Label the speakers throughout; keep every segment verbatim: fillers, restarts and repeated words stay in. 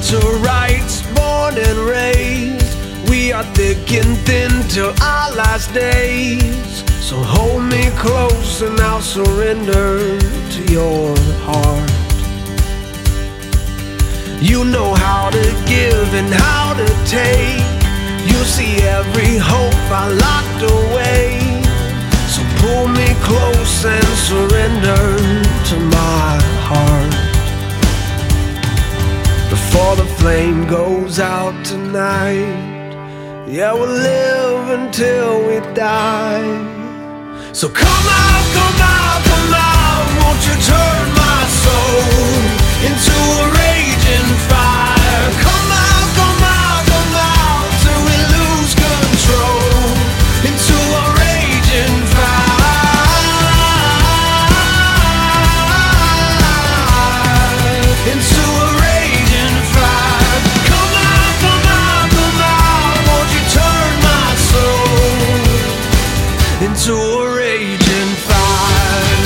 Speaker 1: to rights, born and raised. We are thick and thin till our last days. So hold me close and I'll surrender to your heart. You know how to give and how to take. You see every hope I locked away. So pull me close and surrender to my heart. Before the flame goes out tonight, yeah, we'll live until we die. So come out, come out, come out. Won't you turn my soul into a raging fire? Come out, come out, come out till we lose control into a raging fire. Into a raging fire. Come out, come out, come out. Won't you turn my soul into a raging fire?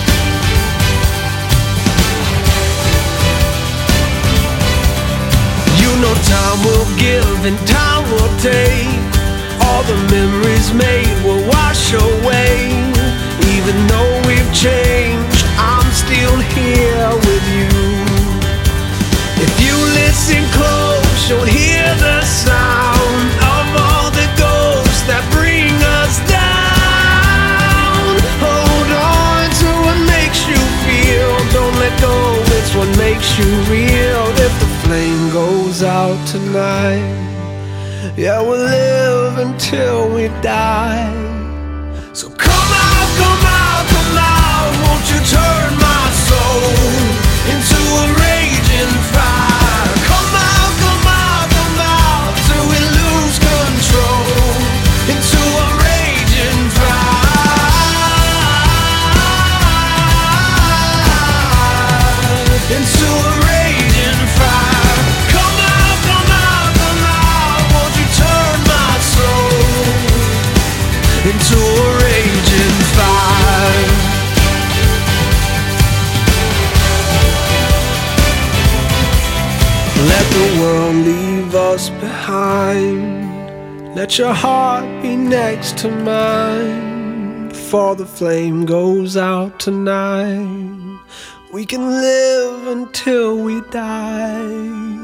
Speaker 1: You know time will give and time will take. All the memories made will wash away. Even though we've changed, I'm still here with you. If you listen close, you'll hear the sound of all the ghosts that bring us down. Hold on to what makes you feel. Don't let go, it's what makes you real. If the flame goes out tonight, yeah, we'll live until we die. So come out, come out, come out. Won't you turn my soul into a raging fire? Come out, come out, come out till we lose control into a raging fire. Into a raging fire. Come out, come out, come out. Won't you turn my soul into a raging fire? Let the world leave us behind. Let your heart be next to mine. Before the flame goes out tonight, we can live until we die.